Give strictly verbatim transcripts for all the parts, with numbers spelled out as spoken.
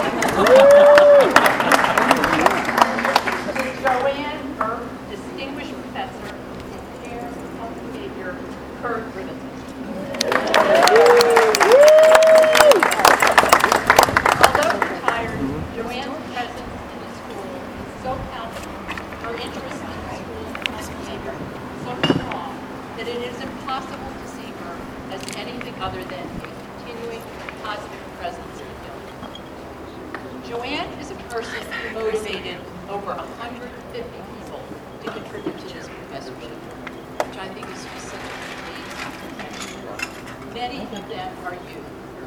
Joanne Earp, Distinguished Professor in Care and Health Behavior, Kurt Rivison. Although retired, Joanne's presence in the school is so palpable, her interest in the school and health behavior so strong, that it is impossible to see her as anything other than a continuing positive presence in the building. Joanne is a person who motivated over one hundred fifty people to contribute to this professorship, which I think is just such an amazing work. Many of them are you.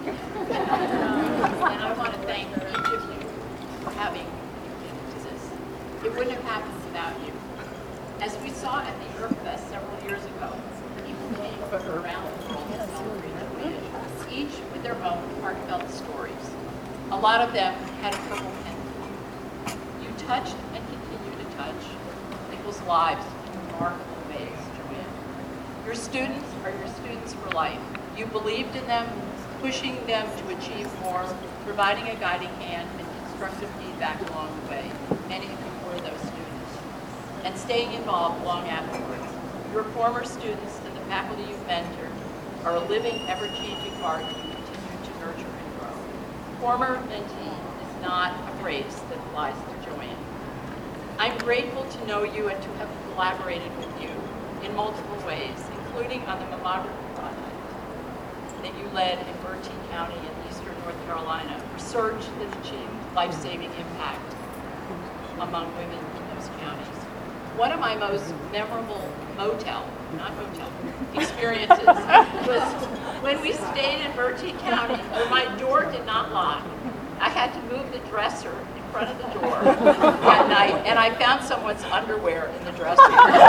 And I want to thank each of you for having contributed to this. It wouldn't have happened without you. As we saw at the Earth Fest several years ago, people came from around the world to celebrate Joanne, each with their own heartfelt stories. A lot of them had a purple pen. You touched and continue to touch people's lives in remarkable ways, Joanne. Your students are your students for life. You believed in them, pushing them to achieve more, providing a guiding hand and constructive feedback along the way. Many of you were those students. And staying involved long afterwards. Your former students and the faculty you've mentored are a living, ever-changing part you continue to nurture and grow. Former mentee is not a phrase that applies to Joanne. I'm grateful to know you and to have collaborated with you in multiple ways, including on the mammography project that you led in Bertie County in eastern North Carolina, research that achieved life-saving impact among women in those counties. One of my most memorable motel, not motel, experiences was when we stayed in Bertie County, where my door did not lock. I had to move the dresser in front of the door at night, and I found someone's underwear in the dresser.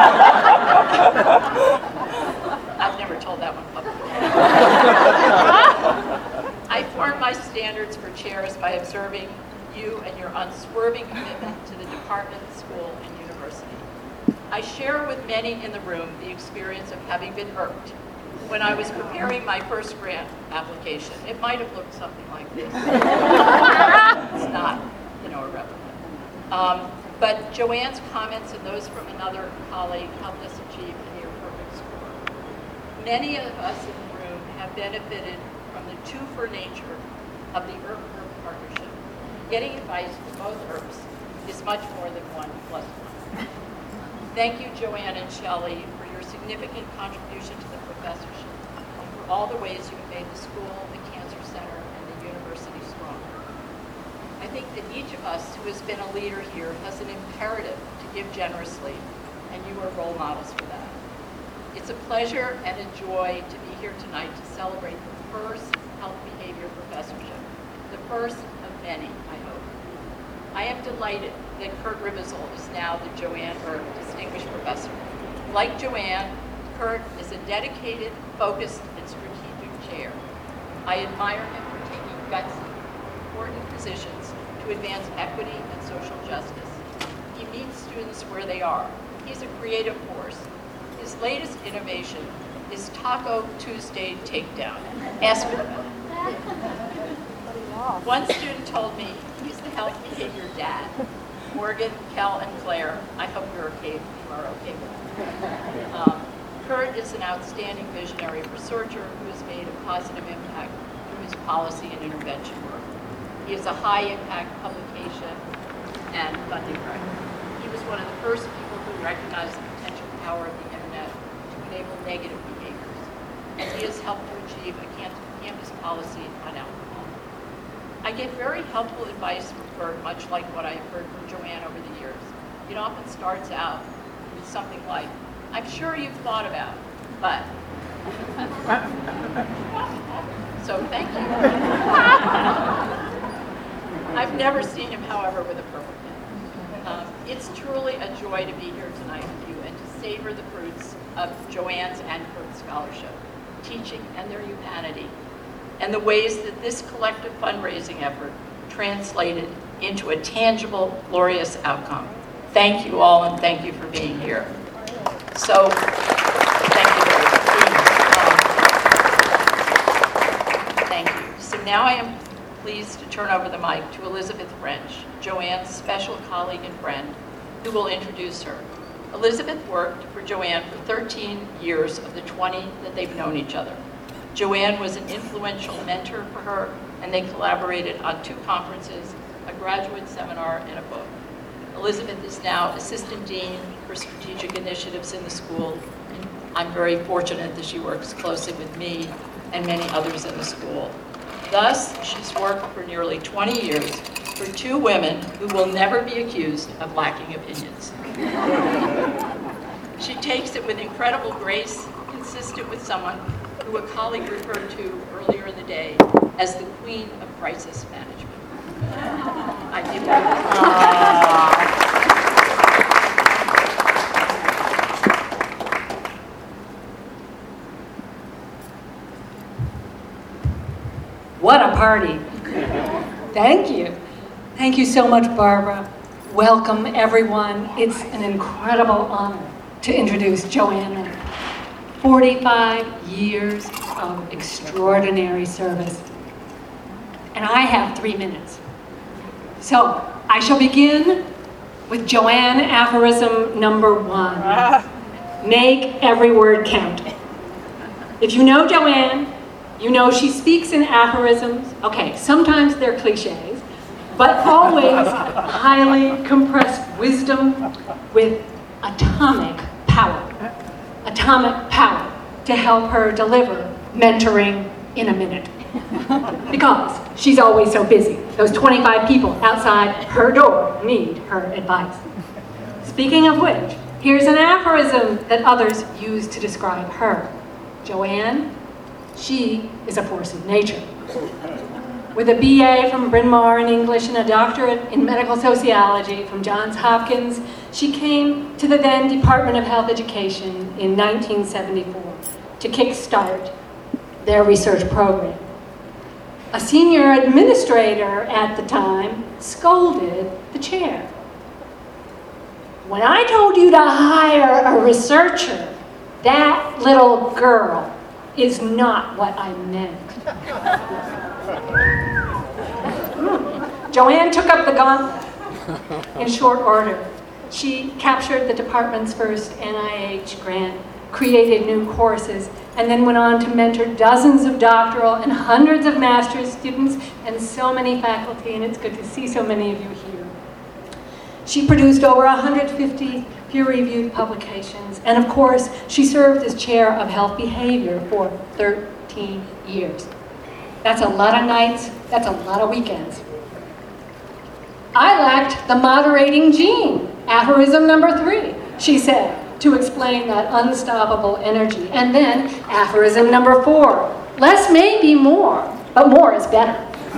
I've never told that one publicly. I formed my standards for chairs by observing you and your unswerving commitment to the department, school, and university. I share with many in the room the experience of having been irked when I was preparing my first grant application. It might have looked something like this. It's not, you know, irrelevant. Um, but Joanne's comments and those from another colleague helped us achieve a near perfect score. Many of us in the room have benefited from the two-for nature of the IRP partnership. Getting advice from both I R Ps is much more than one plus one. Thank you, Joanne and Shelley, for your significant contribution to the professorship and for all the ways you've made the school, the Cancer Center, and the university stronger. I think that each of us who has been a leader here has an imperative to give generously, and you are role models for that. It's a pleasure and a joy to be here tonight to celebrate the first health behavior professorship, the first of many, I hope. I am delighted that Kurt Rivison is now the Joanne Earp Distinguished Professor. Like Joanne, Kurt is a dedicated, focused, and strategic chair. I admire him for taking gutsy, important positions to advance equity and social justice. He meets students where they are. He's a creative force. His latest innovation is Taco Tuesday Takedown. Ask him about it. One student told me he's the health behavior dad. Morgan, Kel, and Claire, I hope you're okay, you are okay with it. Um, Kurt is an outstanding visionary researcher who has made a positive impact through his policy and intervention work. He is a high-impact publication and funding director. He was one of the first people who recognized the potential power of the internet to enable negative behaviors, and he has helped to achieve a campus policy on alcohol. I get very helpful advice from Kurt, much like what I've heard from Joanne over the years. It often starts out with something like, I'm sure you've thought about, but. So thank you. I've never seen him, however, with a purple pen. Um, it's truly a joy to be here tonight with you and to savor the fruits of Joanne's and Kurt's scholarship, teaching, and their humanity, and the ways that this collective fundraising effort translated into a tangible, glorious outcome. Thank you all, and thank you for being here. So, thank you very much. Um, thank you. So now I am pleased to turn over the mic to Elizabeth French, Joanne's special colleague and friend, who will introduce her. Elizabeth worked for Joanne for thirteen years of the twenty that they've known each other. Joanne was an influential mentor for her, and they collaborated on two conferences, a graduate seminar, and a book. Elizabeth is now Assistant Dean for Strategic Initiatives in the school, and I'm very fortunate that she works closely with me and many others in the school. Thus, she's worked for nearly twenty years for two women who will never be accused of lacking opinions. She takes it with incredible grace, consistent with someone who a colleague referred to earlier in the day as the queen of crisis management. I give her What a party. Thank you. Thank you so much, Barbara. Welcome, everyone. It's an incredible honor to introduce Joanne Minnick. forty-five years of extraordinary service. And I have three minutes. So I shall begin with Joanne aphorism number one. Make every word count. If you know Joanne, you know she speaks in aphorisms. Okay, sometimes they're cliches, but always highly compressed wisdom with atomic power. Atomic power to help her deliver mentoring in a minute. Because she's always so busy. Those twenty-five people outside her door need her advice. Speaking of which, here's an aphorism that others use to describe her. Joanne, she is a force of nature. With a B A from Bryn Mawr in English and a doctorate in medical sociology from Johns Hopkins, she came to the then Department of Health Education in nineteen seventy-four to kickstart their research program. A senior administrator at the time scolded the chair. When I told you to hire a researcher, that little girl is not what I meant. Joanne took up the gauntlet in short order. She captured the department's first N I H grant, created new courses, and then went on to mentor dozens of doctoral and hundreds of master's students and so many faculty, and it's good to see so many of you here. She produced over one hundred fifty peer-reviewed publications, and of course, she served as chair of health behavior for thirteen years. That's a lot of nights, that's a lot of weekends. I lacked the moderating gene, aphorism number three, she said, to explain that unstoppable energy. And then aphorism number four, less may be more, but more is better.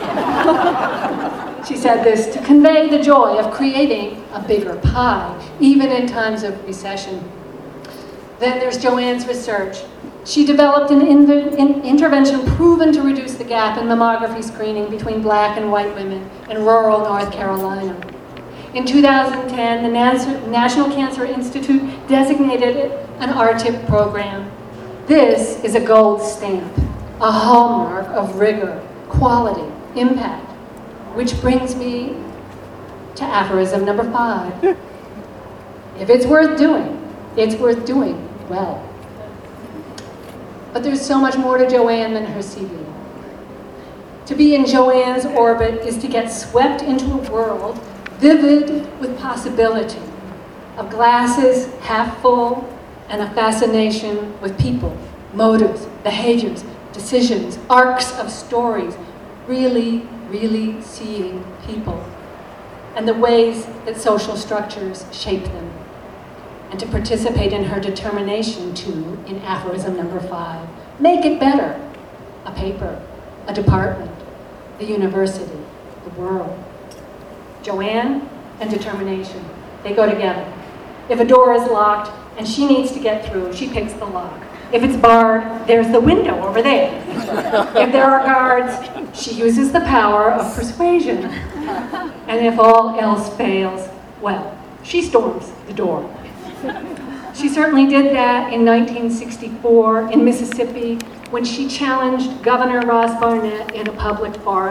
She said this to convey the joy of creating a bigger pie, even in times of recession. Then there's Joanne's research. She developed an inv- in intervention proven to reduce the gap in mammography screening between black and white women in rural North Carolina. In two thousand ten, the Nas- National Cancer Institute designated it an R T I P program. This is a gold stamp, a hallmark of rigor, quality, impact, which brings me to aphorism number five. If it's worth doing, it's worth doing well. But there's so much more to Joanne than her C V. To be in Joanne's orbit is to get swept into a world vivid with possibility, of glasses half full and a fascination with people, motives, behaviors, decisions, arcs of stories, really, really seeing people and the ways that social structures shape them, and to participate in her determination to, in aphorism number five, make it better. A paper, a department, the university, the world. Joanne and determination, they go together. If a door is locked and she needs to get through, she picks the lock. If it's barred, there's the window over there. If there are guards, she uses the power of persuasion. And if all else fails, well, she storms the door. She certainly did that in nineteen sixty-four in Mississippi when she challenged Governor Ross Barnett in a public forum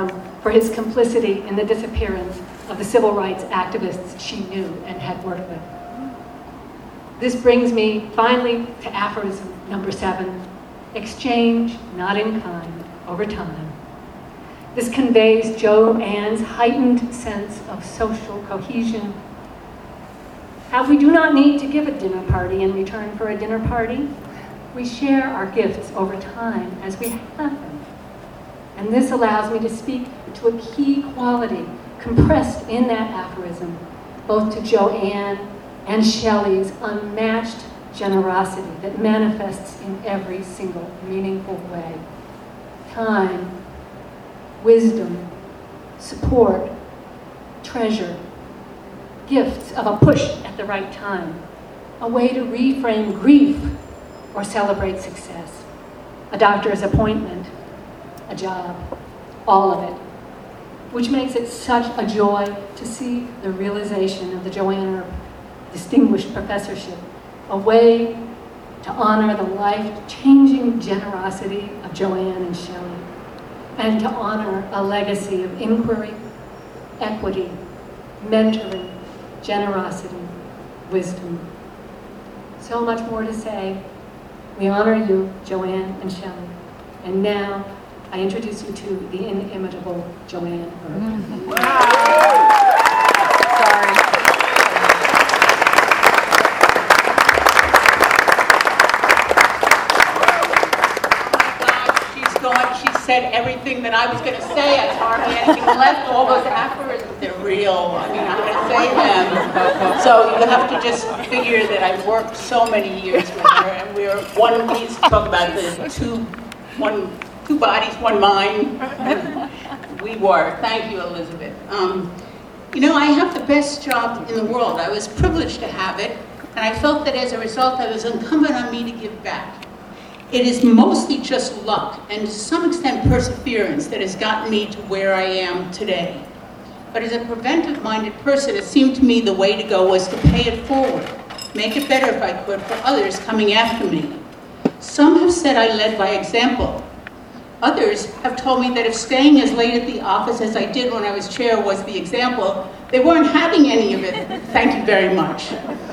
for his complicity in the disappearance of the civil rights activists she knew and had worked with. This brings me finally to aphorism number seven, exchange, not in kind, over time. This conveys Joanne's heightened sense of social cohesion. How we do not need to give a dinner party in return for a dinner party. We share our gifts over time as we have them. And this allows me to speak to a key quality compressed in that aphorism, both to Joanne and Shelley's unmatched generosity that manifests in every single meaningful way. Time, wisdom, support, treasure, gifts of a push at the right time, a way to reframe grief or celebrate success, a doctor's appointment, a job, all of it, which makes it such a joy to see the realization of the Joanne Earp Distinguished Professorship, a way to honor the life-changing generosity of Joanne and Shelley, and to honor a legacy of inquiry, equity, mentoring, generosity, wisdom. So much more to say. We honor you, Joanne and Shelley. And now, I introduce you to the inimitable Joanne Earp. Wow. Sorry. She's gone. She said everything that I was going to say. I hardly anything left. All those aphorisms, they're real. I mean, I'm going to say them. So you have to just figure that I've worked so many years with her, and we're one piece to talk about the two, one. Two bodies, one mind. We were. Thank you, Elizabeth. Um, you know, I have the best job in the world. I was privileged to have it, and I felt that as a result, it was incumbent on me to give back. It is mostly just luck and to some extent perseverance that has gotten me to where I am today. But as a preventive-minded person, it seemed to me the way to go was to pay it forward, make it better if I could for others coming after me. Some have said I led by example. Others have told me that if staying as late at the office as I did when I was chair was the example, they weren't having any of it. Thank you very much.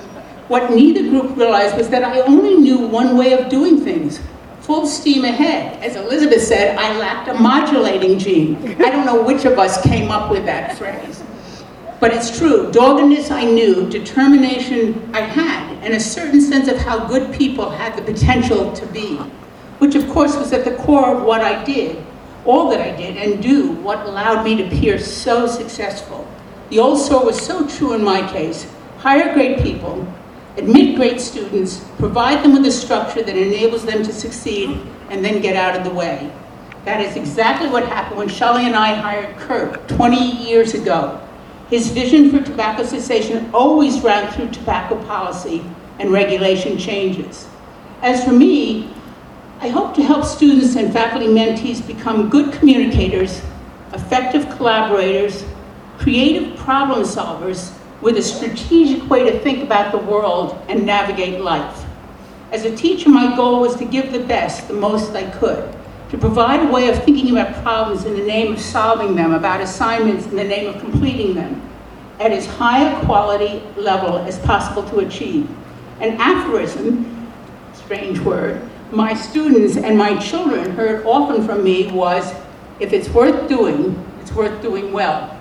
What neither group realized was that I only knew one way of doing things, full steam ahead. As Elizabeth said, I lacked a modulating gene. I don't know which of us came up with that phrase. But it's true, doggedness I knew, determination I had, and a certain sense of how good people had the potential to be, which of course was at the core of what I did, all that I did and do, what allowed me to appear so successful. The old saw was so true in my case. Hire great people, admit great students, provide them with a structure that enables them to succeed, and then get out of the way. That is exactly what happened when Shelley and I hired Kurt twenty years ago. His vision for tobacco cessation always ran through tobacco policy and regulation changes. As for me, I hope to help students and faculty mentees become good communicators, effective collaborators, creative problem solvers with a strategic way to think about the world and navigate life. As a teacher, my goal was to give the best, the most I could, to provide a way of thinking about problems in the name of solving them, about assignments in the name of completing them, at as high a quality level as possible to achieve. An aphorism, strange word, my students and my children heard often from me was, if it's worth doing, it's worth doing well.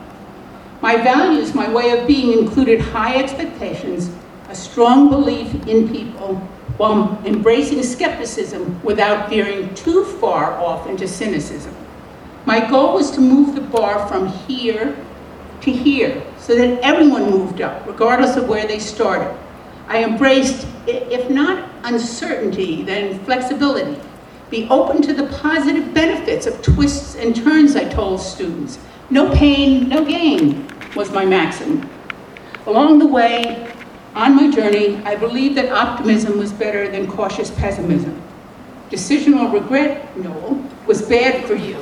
My values, my way of being included high expectations, a strong belief in people, while embracing skepticism without veering too far off into cynicism. My goal was to move the bar from here to here, so that everyone moved up, regardless of where they started. I embraced, if not uncertainty, then flexibility. Be open to the positive benefits of twists and turns, I told students. No pain, no gain, was my maxim. Along the way, on my journey, I believed that optimism was better than cautious pessimism. Decisional regret, Noel, was bad for you.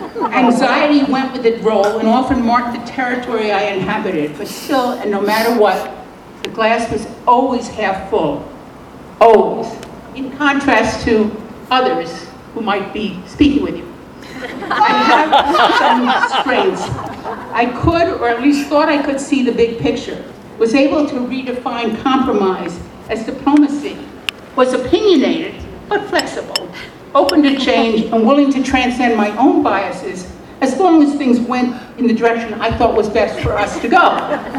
Anxiety went with its role and often marked the territory I inhabited, but still, and no matter what, the glass was always half full, always, in contrast to others who might be speaking with you. I have some strengths. I could, or at least thought I could, see the big picture, was able to redefine compromise as diplomacy, was opinionated but flexible, open to change and willing to transcend my own biases as long as things went in the direction I thought was best for us to go.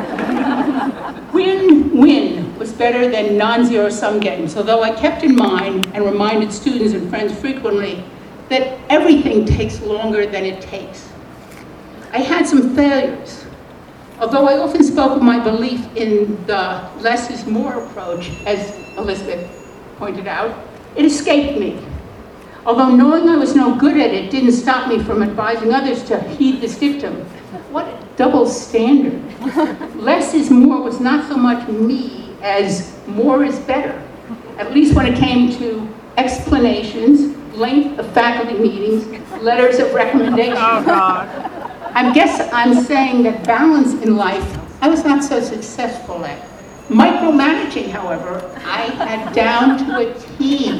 Win-win was better than non-zero-sum games, although I kept in mind and reminded students and friends frequently that everything takes longer than it takes. I had some failures. Although I often spoke of my belief in the less is more approach, as Elizabeth pointed out, it escaped me. Although knowing I was no good at it didn't stop me from advising others to heed this dictum. What a double standard. Less is more was not so much me as more is better, at least when it came to explanations, length of faculty meetings, letters of recommendation. Oh, God. I guess I'm saying that balance in life I was not so successful at. Micromanaging, however, I had down to a T.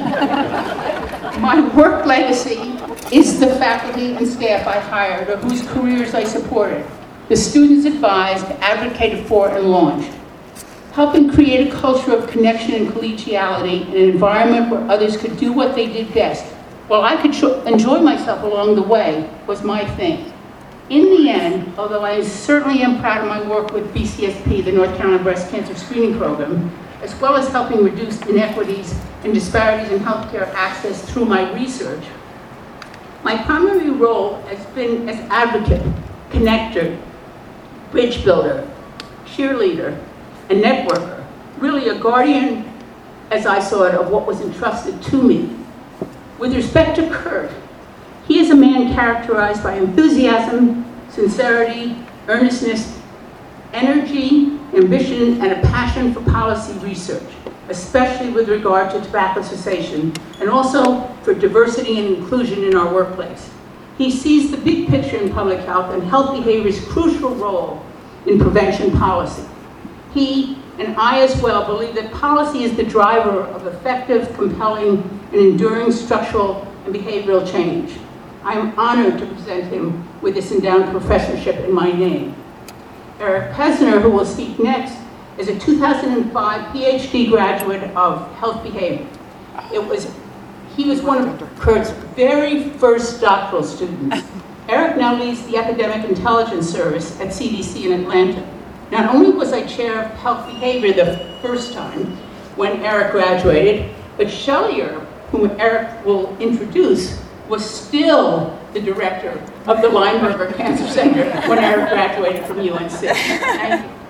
My work legacy is the faculty and staff I hired or whose careers I supported, the students advised, advocated for, and launched, helping create a culture of connection and collegiality in an environment where others could do what they did best, while I could enjoy myself along the way, was my thing. In the end, although I certainly am proud of my work with B C S P, the North Carolina Breast Cancer Screening Program, as well as helping reduce inequities and disparities in healthcare access through my research, my primary role has been as advocate, connector, bridge builder, cheerleader, and networker, really a guardian, as I saw it, of what was entrusted to me. With respect to Kurt, he is a man characterized by enthusiasm, sincerity, earnestness, energy, ambition, and a passion for policy research, especially with regard to tobacco cessation, and also for diversity and inclusion in our workplace. He sees the big picture in public health and health behavior's crucial role in prevention policy. He, and I as well, believe that policy is the driver of effective, compelling, and enduring structural and behavioral change. I am honored to present him with this endowed professorship in my name. Eric Pesner, who will speak next, is a two thousand five PhD graduate of health behavior. It was, he was one of Kurt's very first doctoral students. Eric now leads the Academic Intelligence Service at C D C in Atlanta. Not only was I chair of health behavior the first time when Eric graduated, but Shellier, whom Eric will introduce, was still the director of the Lineberger Cancer Center when Eric graduated from U N C. Thank you.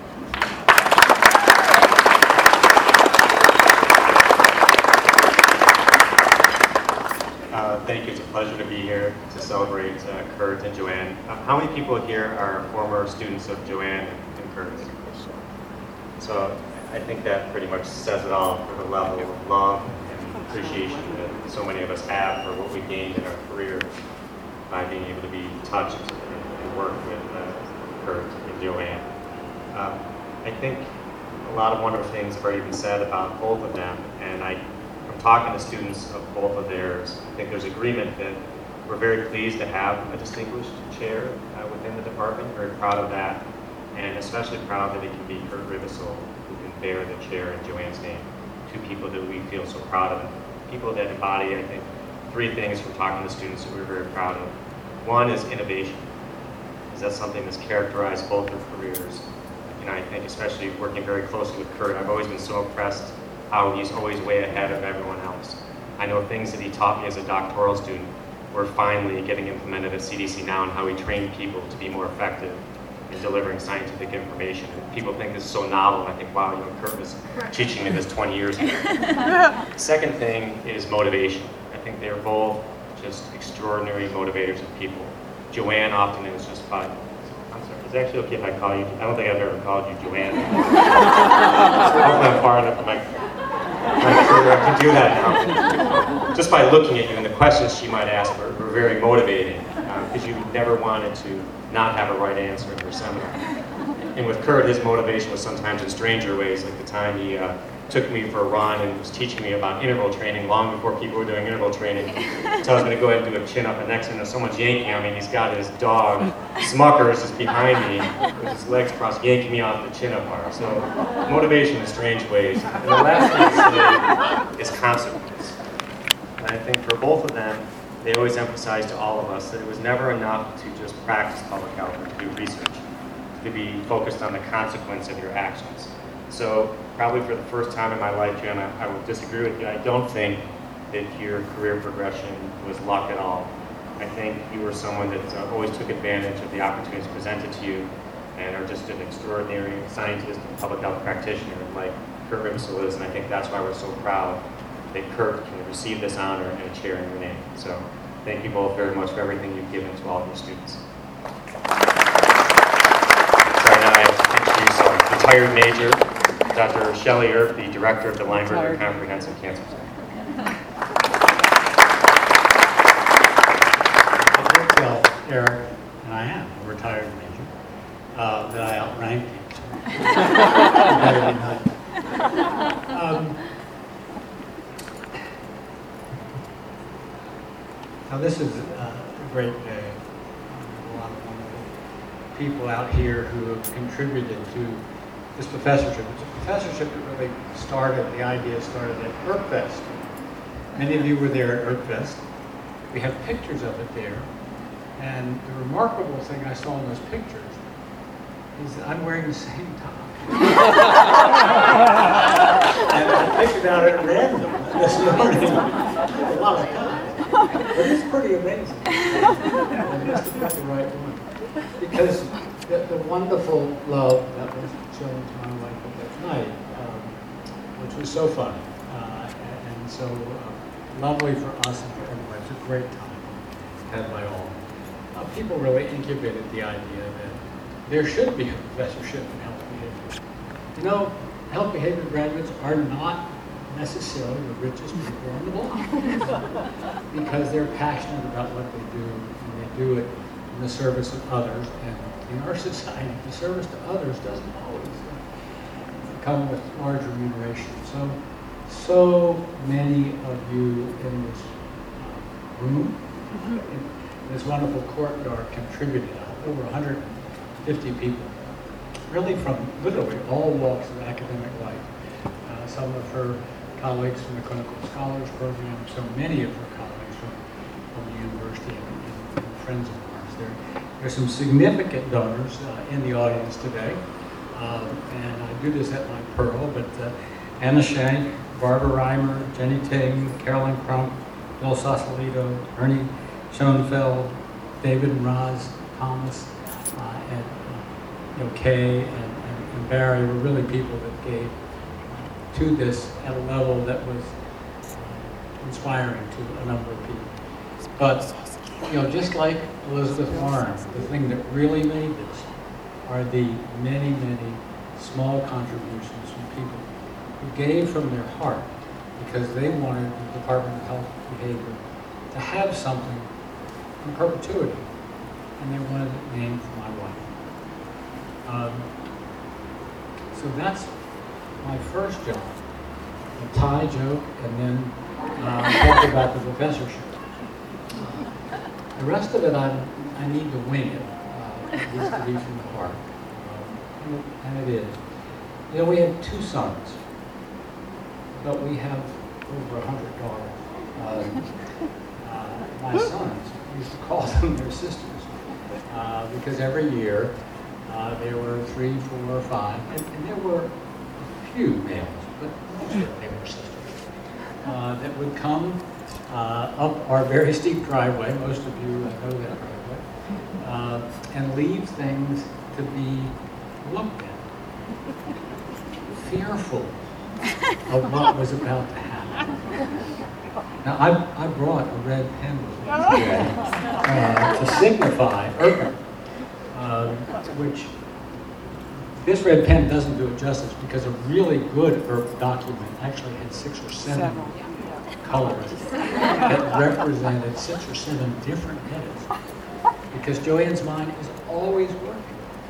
Uh, thank you. It's a pleasure to be here to celebrate uh, Kurt and Joanne. Uh, how many people here are former students of Joanne and Kurt? So I think that pretty much says it all for the level of love and appreciation that so many of us have for what we gained in our careers by being able to be touched and work with uh, Kurt and Joanne. Um, I think a lot of wonderful things have already been said about both of them, and I, from talking to students of both of theirs, I think there's agreement that we're very pleased to have a distinguished chair uh, within the department, very proud of that, and especially proud that it can be Kurt Ribisol who can bear the chair in Joanne's name. Two people that we feel so proud of, and people that embody, I think, three things from talking to students that we're very proud of. One is innovation, because that's something that's characterized both their careers. You know, I think especially working very closely with Kurt, I've always been so impressed how he's always way ahead of everyone else. I know things that he taught me as a doctoral student we're finally getting implemented at C D C now, and how we train people to be more effective in delivering scientific information. And people think this is so novel, and I think, wow, you know, Kurt was teaching me this twenty years ago. Second thing is motivation. I think they're both just extraordinary motivators of people. Joanne often is just by, I'm sorry, is it actually okay if I call you, I don't think I've ever called you Joanne. Hopefully I'm far enough in my, my career I can do that now. Just by looking at you and the questions she might ask were, were very motivating, because uh, you never wanted to not have a right answer in your seminar. And with Kurt, his motivation was sometimes in stranger ways, like the time he uh, took me for a run and was teaching me about interval training long before people were doing interval training. So I was going to go ahead and do a chin up, and next thing you know, someone's yanking on me, and he's got his dog, Smuckers, is behind me with his legs crossed, yanking me off the chin up bar. So motivation in strange ways. And the last thing to say is consequence. And I think for both of them, they always emphasized to all of us that it was never enough to just practice public health or to do research, to be focused on the consequence of your actions. So probably for the first time in my life, Jim, I, I will disagree with you. I don't think that your career progression was luck at all. I think you were someone that uh, always took advantage of the opportunities presented to you and are just an extraordinary scientist and public health practitioner like Kurt Rimsel is, and I think that's why we're so proud that Kurt can receive this honor and a chair in your name. So thank you both very much for everything you've given to all of your students. Sorry, now I have to introduce our retired major, Doctor Shelley Earp, the director of the Lineberger Comprehensive Cancer Center. I did tell Eric, and I am a retired major, uh, that I outranked him. um, now this is uh, a great day. Um, a lot of wonderful people out here who have contributed to this professorship. It's a professorship that really started, the idea started at EarpFest. Many of you were there at EarpFest. We have pictures of it there. And the remarkable thing I saw in those pictures is that I'm wearing the same tie. And I picked it out at random this morning. A lot of ties. But it's pretty amazing. I must have got the right one. Because the, the wonderful love that was shown to my wife at that night, um, which was so fun uh, and, and so uh, lovely for us and for everyone. It was a great time had by all. Uh, people really incubated the idea that there should be a professorship in health behavior. You know, health behavior graduates are not necessarily the richest people in the block because they're passionate about what they do and they do it in the service of others. And in our society, the service to others doesn't always come with large remuneration. So, so many of you in this uh, room, in this wonderful courtyard, contributed. Over one hundred fifty people, really from literally all walks of academic life. Uh, some of her colleagues from the Clinical Scholars Program, so many of her colleagues from, from the university and, and, and friends of ours. There, there's some significant donors uh, in the audience today. Um, and I do this at my pearl, but uh, Anna Shank, Barbara Reimer, Jenny Ting, Carolyn Crump, Bill Sausalito, Ernie Schoenfeld, David and Roz Thomas, uh, and uh, you know, Kay and, and, and Barry were really people that gave uh, to this at a level that was uh, inspiring to a number of people. But you know, just like Elizabeth Warren, the thing that really made this are the many, many small contributions from people who gave from their heart because they wanted the Department of Health Behavior to have something in perpetuity, and they wanted it named for my wife. Um, so that's my first job, a tie joke, and then uh, talk about the professorship. Uh, the rest of it, I'm, I need to wing it. Uh, it needs to be from the heart, uh, and, it, and it is. You know, we have two sons, but we have over a hundred daughters. Uh, uh, my sons used to call them their sisters uh, because every year uh, there were three, four, or five, and, and there were a few males, but mostly they were sisters uh, that would come uh, up our very steep driveway. Most of you know that driveway, uh, and leave things to be looked at, fearful of what was about to happen. Now, I, I brought a red pen with me today uh, to signify Earp, uh, which this red pen doesn't do it justice because a really good Earp document actually had six or seven, seven. colors that represented six or seven different edits because Joanne's mind is always working.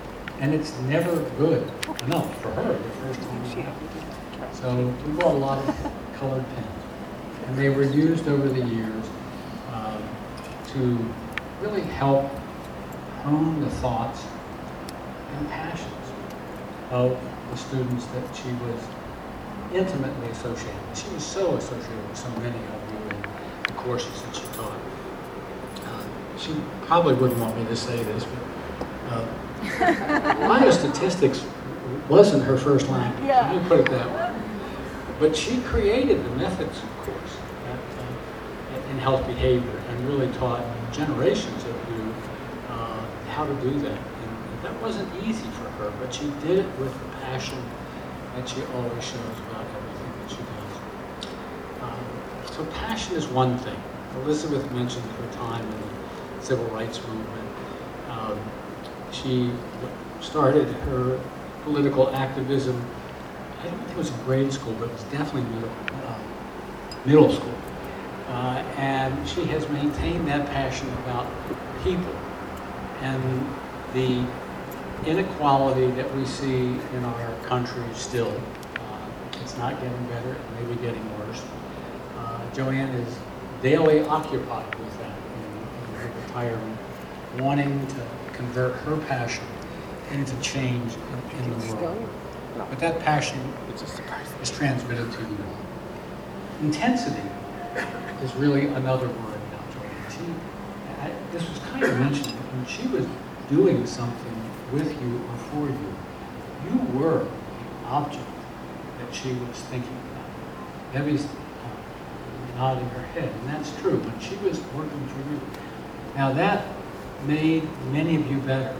and it's never good enough for her the first time she had it. So we bought a lot of colored pens, and they were used over the years um, to really help hone the thoughts and passions of the students that she was intimately associated with. She was so associated with so many of you in the courses that she taught. Uh, she probably wouldn't want me to say this, but uh, biostatistics wasn't her first language. Yeah. Let me put it that way. But she created the methods, of course, at, uh, in health behavior, and really taught generations of you uh, how to do that. And that wasn't easy for her, but she did it with the passion that she always shows about everything that she does. Um, so passion is one thing. Elizabeth mentioned her time in the civil rights movement. Um, she started her political activism, I don't think it was in grade school, but it was definitely middle, uh, middle school. Uh, and she has maintained that passion about people and the inequality that we see in our country still. Uh, it's not getting better, it may be getting worse. Uh, Joanne is daily occupied with that in, in her retirement, wanting to convert her passion into change in, in the world. But that passion is transmitted to you all. Intensity is really another word now, Joanne. She, I, this was kind of mentioned, but when she was doing something with you or for you, you were the object that she was thinking about. Debbie's uh, nodding her head, and that's true. When she was working for you, now that made many of you better.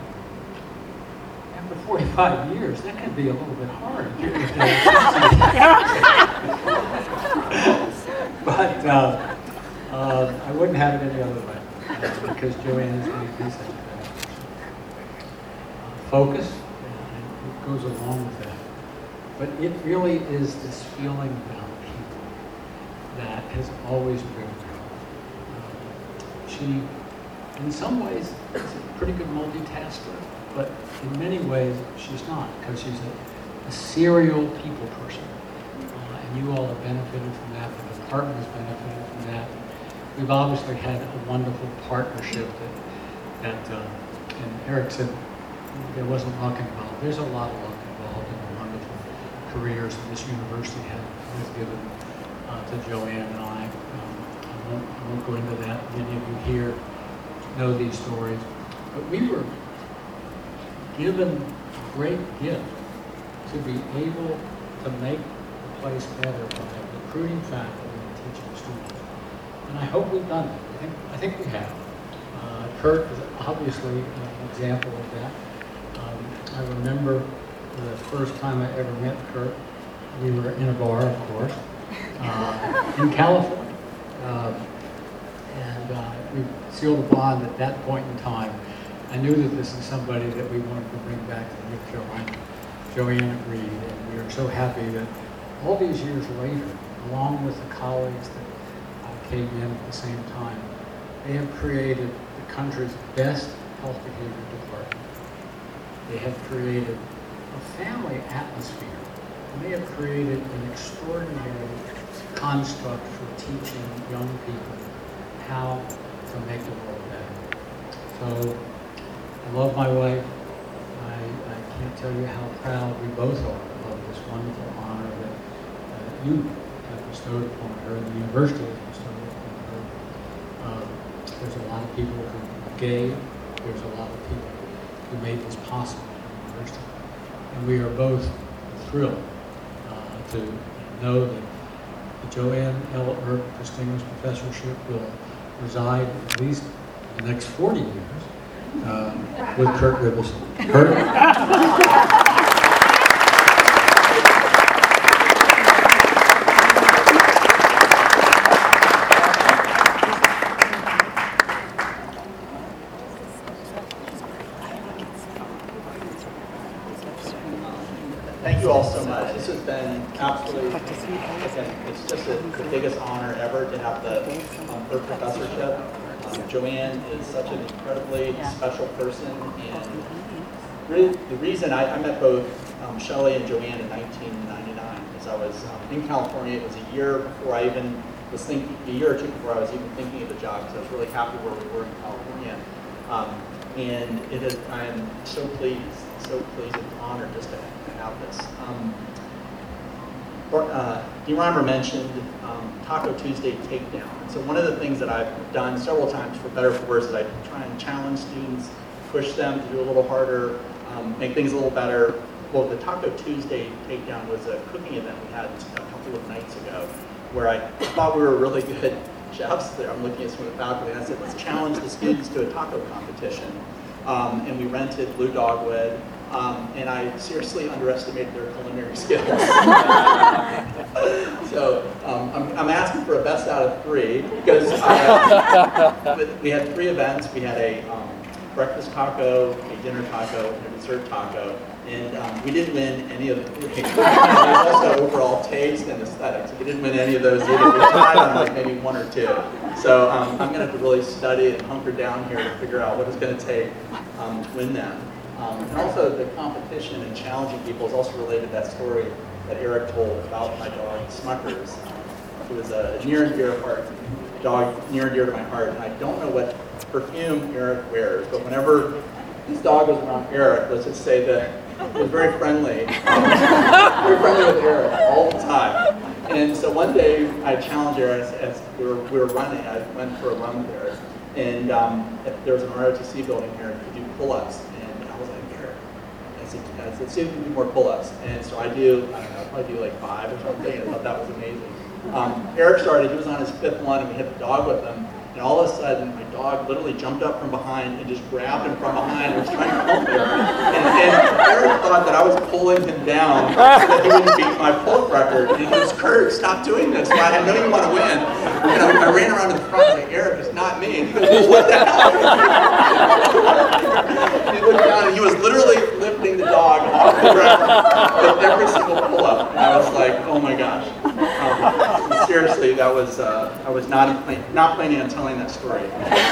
After forty-five years, that can be a little bit hard. But uh, uh, I wouldn't have it any other way, uh, because Joanne is going to be such a better person. Uh, focus, and it goes along with that. But it really is this feeling about people that has always driven her. Uh, she, in some ways, is a pretty good multitasker, but in many ways she's not, because she's a, a serial people person. Uh, and you all have benefited from that, the department has benefited from that. We've obviously had a wonderful partnership that, that uh, and Eric said there wasn't luck involved. There's a lot of luck involved in the wonderful careers that this university has, has given uh, to Joanne and I. Um, I, won't, I won't go into that. Many of you here know these stories. But we were given a great gift to be able to make the place better by recruiting faculty and teaching students. And I hope we've done it. I think, I think we have. Uh, Kurt is obviously an example of that. Um, I remember the first time I ever met Kurt, we were in a bar, of course, uh, in California. Uh, and uh, we sealed a bond at that point in time. I knew that this is somebody that we wanted to bring back to North Carolina. Joanne agreed, and we are so happy that all these years later, along with the colleagues that uh, came in at the same time, they have created the country's best health behavior department. They have created a family atmosphere, and they have created an extraordinary construct for teaching young people how to make the world better. So, I love my wife. I, I can't tell you how proud we both are of this wonderful honor that uh, you have bestowed upon her, and the university has bestowed upon her. Uh, there's a lot of people who gave. There's a lot of people who made this possible at the university. And we are both thrilled uh, to know that the Joanne L. Earp Distinguished Professorship will reside at least the next forty years. Uh, with Kurt Ribison. Kurt? Thank you all so much. This has been absolutely, again, it's just a, the biggest honor ever to have the um, Earp Professorship. Um, Joanne is such an incredibly special person, and re- the reason I, I met both um, Shelley and Joanne in nineteen ninety-nine, because I was um, in California. It was a year before I even was thinking, a year or two before I was even thinking of the job, because I was really happy where we were in California. Um, and it is, I am so pleased, so pleased and honored just to, to have this. Um, uh, Dean Reimer mentioned um, Taco Tuesday Takedown. And so one of the things that I've done several times, for better or for worse, is I try and challenge students, push them to do a little harder, um, make things a little better. Well, the Taco Tuesday Takedown was a cooking event we had a couple of nights ago, where I thought we were really good chefs there. I'm looking at some of the faculty, and I said, let's challenge the students to a taco competition. Um, and we rented Blue Dogwood, um, and I seriously underestimated their culinary skills. So um, I'm, I'm asking for a best out of three, because I, we had three events. We had a um, breakfast taco, a dinner taco, and a dessert taco. And um, we didn't win any of the three. It was also overall taste and aesthetics. We didn't win any of those either. We tried on like maybe one or two. So um, I'm going to have to really study and hunker down here to figure out what it's going to take um, to win them. Um, and also the competition and challenging people is also related to that story that Eric told about my dog Smuckers. It was a near and dear heart dog, near and dear to my heart. And I don't know what perfume Eric wears, but whenever this dog was around Eric, let's just say that it was very friendly, um, very friendly with Eric all the time. And so one day I challenged Eric as, as we, were, we were running. I went for a run with Eric, and um, there was an R O T C building here, and you could do pull-ups. And I was like, Eric, I said, I said, see if you can do more pull-ups. And so I do, I don't know, probably do like five or something, and I thought that was amazing. Um, Eric started, he was on his fifth one, and we had the dog with him. And all of a sudden, my dog literally jumped up from behind and just grabbed him from behind and was trying to help Eric. And, and Eric thought that I was pulling him down so that he wouldn't beat my pull record. And he goes, Kurt, stop doing this. I know you want to win. And I, I ran around to the front like, Eric, it's not me. And he goes, well, what the hell? And he looked down and he was literally lifting the dog off the ground with every single pull-up. And I was like, oh my gosh. Um, seriously, that was, uh, I was not, plan not planning on telling that story,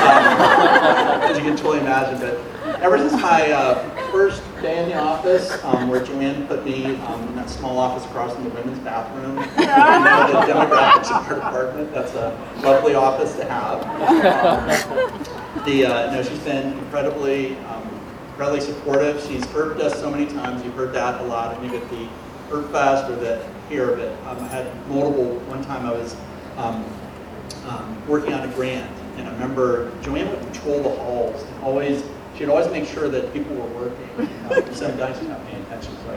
um, as you can totally imagine. But ever since my uh, first day in the office, um, where Joanne put me um, in that small office across from the women's bathroom, you know, the demographics of our department, that's a lovely office to have. Um, the, uh, no, she's been incredibly, um, incredibly supportive. She's urged us so many times. You've heard that a lot, I think at the Urb Fest or the here, but um, I had multiple. One time I was um, um, working on a grant, and I remember Joanne would patrol the halls and always, she'd always make sure that people were working. Um, some guys are not paying attention, so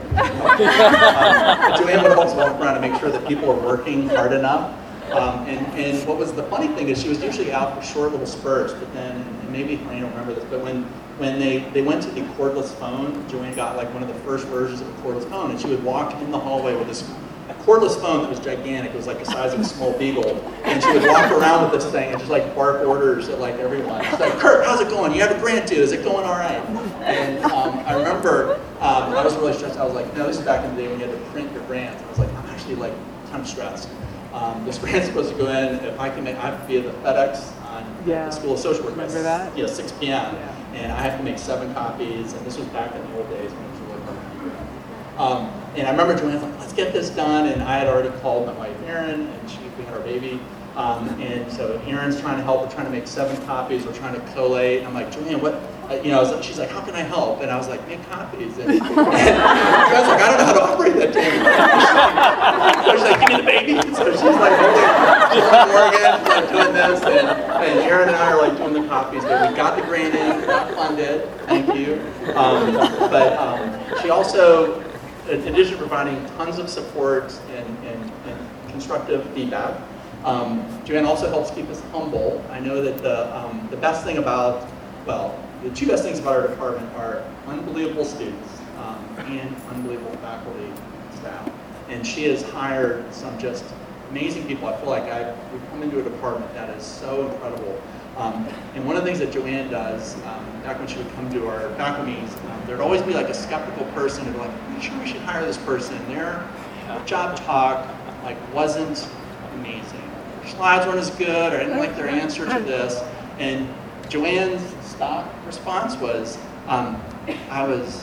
I um, Joanne would always walk around and make sure that people were working hard enough. Um, and, and what was the funny thing is she was usually out for short little spurts, but then, and maybe I don't remember this, but when when they, they went to the cordless phone, Joanne got like one of the first versions of a cordless phone, and she would walk in the hallway with this a cordless phone that was gigantic. It was like the size of a small beagle, and she would walk around with this thing and just like bark orders at like everyone. She's like, Kurt, how's it going? You have a grant due. Is it going all right? And um, I remember um, I was really stressed. I was like, no, this is back in the day when you had to print your grants. I was like, I'm actually like kind of stressed. Um, this grant's supposed to go in. If I can make, I have to be at the FedEx on Yeah. the School of Social Work. Remember that? Yeah, six p m Yeah. And I have to make seven copies. And this was back in the old days when it was really hard. Um, and I remember Joanne's like, let's get this done. And I had already called my wife, Erin, and she, we had our baby. Um, and so Erin's trying to help. We're trying to make seven copies. We're trying to collate. And I'm like, Joanne, what? Uh, you know, I was like, she's like, how can I help? And I was like, make copies. And, and I was like, I don't know how to operate that thing. So she's like, give me the baby. So she's like, holding Morgan, she's like doing this. And, and Erin and I are like doing the copies. But we got the grant in, we got funded. Thank you. Um, but um, she also, in addition to providing tons of support and, and, and constructive feedback, um, Joanne also helps keep us humble. I know that the, um, the best thing about, well, the two best things about our department are unbelievable students um, and unbelievable faculty and staff. And she has hired some just amazing people. I feel like I've, we've come into a department that is so incredible. Um, and one of the things that Joanne does, um, back when she would come to our faculty meetings, um, there'd always be like a skeptical person who'd be like, I'm sure we should hire this person. Their job talk like wasn't amazing. Their slides weren't as good, or I didn't like their answer to this. And Joanne's stock response was, um, I was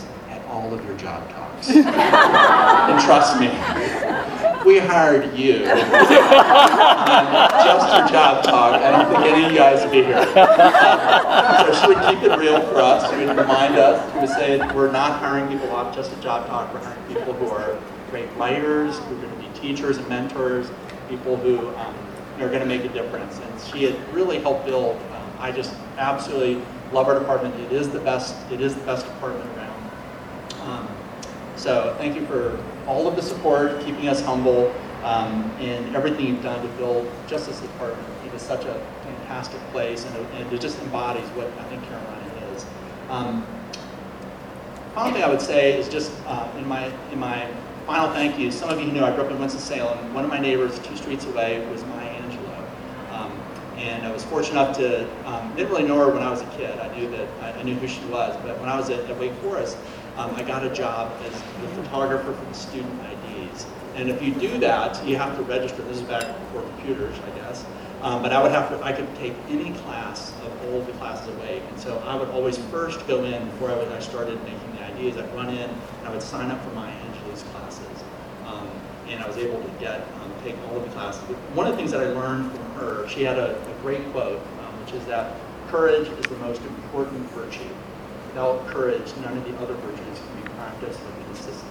all of your job talks. And trust me, we hired you on just your job talk. I don't think any of you guys would be here. Um, so she would keep it real for us. She would remind us. She would say, we're not hiring people off just a job talk. We're hiring people who are great writers, who are going to be teachers and mentors, people who um, are going to make a difference. And she had really helped build. Um, I just absolutely love our department. It is the best. It is the best department around. Um, so thank you for all of the support, keeping us humble, um, and everything you've done to build Justice Department into such a fantastic place, and, and it just embodies what I think Carolina is. Um, final thing I would say is just uh, in my in my final thank you. Some of you know I grew up in Winston-Salem. One of my neighbors, two streets away, was Maya Angelou, um, and I was fortunate enough to um, didn't really know her when I was a kid. I knew that I, I knew who she was, but when I was at, at Wake Forest, um, I got a job as the photographer for the student I Ds. And if you do that, you have to register. This is back before computers, I guess. Um, but I would have to, I could take any class of all of the classes away. And so I would always first go in before I, was, I started making the I Ds. I'd run in and I would sign up for Maya Angelou's classes. Um, and I was able to get, um, take all of the classes. But one of the things that I learned from her, she had a, a great quote, um, which is that courage is the most important virtue. Without courage, none of the other virtues can be practiced with consistency.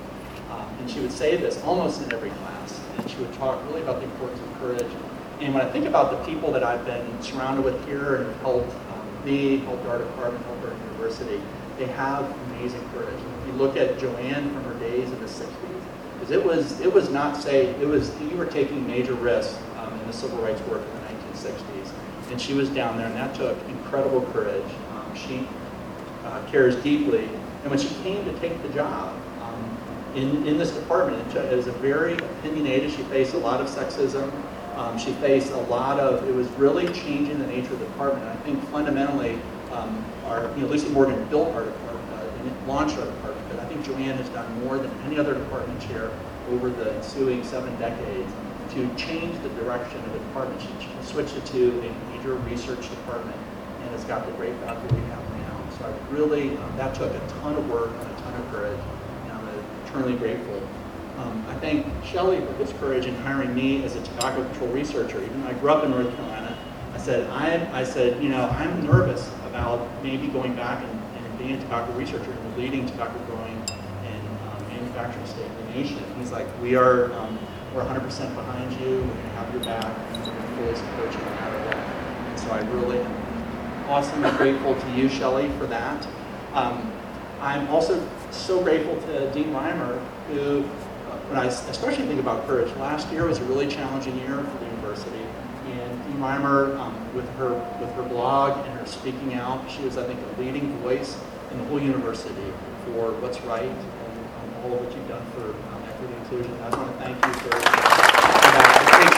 Um, and she would say this almost in every class. And she would talk really about the importance of courage. And when I think about the people that I've been surrounded with here and have helped um, me, helped our department, helped our university, they have amazing courage. If you look at Joanne from her days in the sixties, because it was it was not say it was you were taking major risks um, in the civil rights work in the nineteen sixties, and she was down there, and that took incredible courage. Um, she uh, cares deeply, and when she came to take the job um, in in this department, it was a very opinionated. She faced a lot of sexism. Um, she faced a lot of, it was really changing the nature of the department. And I think fundamentally, um, our, you know, Lucy Morgan built our department, uh, and launched our department, but I think Joanne has done more than any other department chair over the ensuing seven decades to change the direction of the department. She switched it to a major research department, and it's got the great faculty we have now. So I really, um, that took a ton of work and a ton of courage, and I'm eternally grateful. Um, I thank Shelley for his courage in hiring me as a tobacco control researcher. Even though I grew up in North Carolina, I said, I, I said, you know, I'm nervous about maybe going back and, and being a tobacco researcher and the leading tobacco growing and um, manufacturing state in the nation. And he's like, we are, um, we're one hundred percent behind you. We're going to have your back, and we're going to fully support you no matter what. And so I really am awesomely grateful to you, Shelley, for that. Um, I'm also so grateful to Dean Reimer, who. When I especially think about courage, last year was a really challenging year for the university, and Dean Reimer, um, with her with her blog and her speaking out, she was, I think, a leading voice in the whole university for what's right and um, all of what you've done for um, equity and inclusion. I just want to thank you for, for that.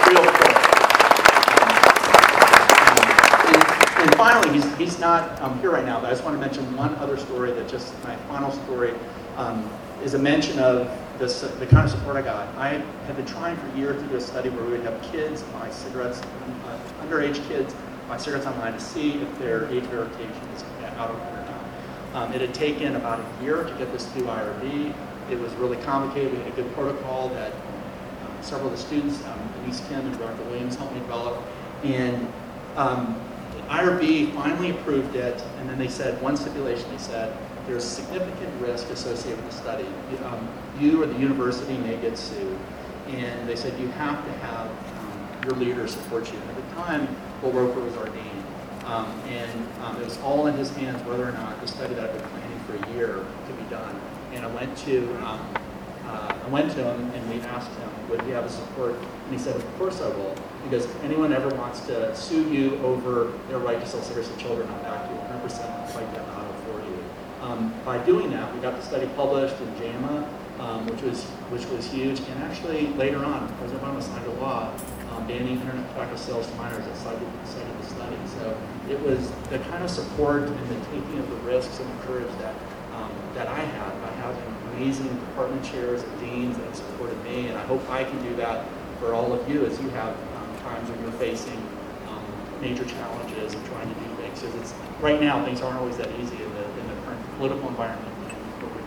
It takes real courage. Um, and, and finally, he's he's not um, here right now, but I just want to mention one other story that just my final story um, is a mention of. This, the kind of support I got. I have been trying for years to do a study where we would have kids buy cigarettes, uh, underage kids buy cigarettes online to see if their age verification is out of order or not. Um, it had taken about a year to get this through I R B. It was really complicated. We had a good protocol that um, several of the students, um, Denise Kim and Doctor Williams, helped me develop. And um, I R B finally approved it, and then they said, one stipulation, they said, there's significant risk associated with the study. Um, you or the university may get sued. And they said you have to have um, your leader support you. At the time, Bill Roper was our dean. Um, and um, it was all in his hands whether or not the study that I've been planning for a year could be done. And I went to um, uh, I went to him and we asked him, would he have his support? And he said, of course I will. Because if anyone ever wants to sue you over their right to sell cigarettes to children, I'll back you one hundred percent and fight that battle for you. Um, by doing that, we got the study published in JAMA, um, which was which was huge. And actually, later on, President Obama signed a law um, banning internet tobacco sales to minors that cited, cited the study. So it was the kind of support and the taking of the risks and the courage that um, that I had by having amazing department chairs and deans that have supported me. And I hope I can do that for all of you as you have um, times when you're facing um, major challenges and trying to do things. Because it's right now things aren't always that easy in the in the current political environment that we're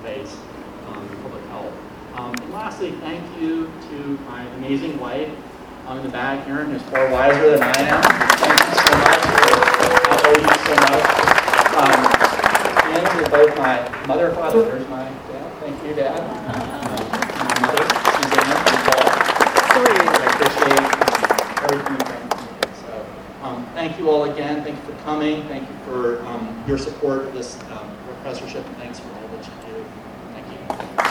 face um, in public health. Um, and lastly, thank you to my amazing wife um, in the back here, who's far wiser than I am. Thank you so much. I owe you so much. Um, and to both my mother and father. There's my dad. Thank you, Dad. Um, my mother, Suzanne and Paul. I appreciate um, everything you've done for me. So, um, thank you all again. Thank you for coming. Thank you for um, your support of this um, professorship, and thanks for all that you do. Thank you.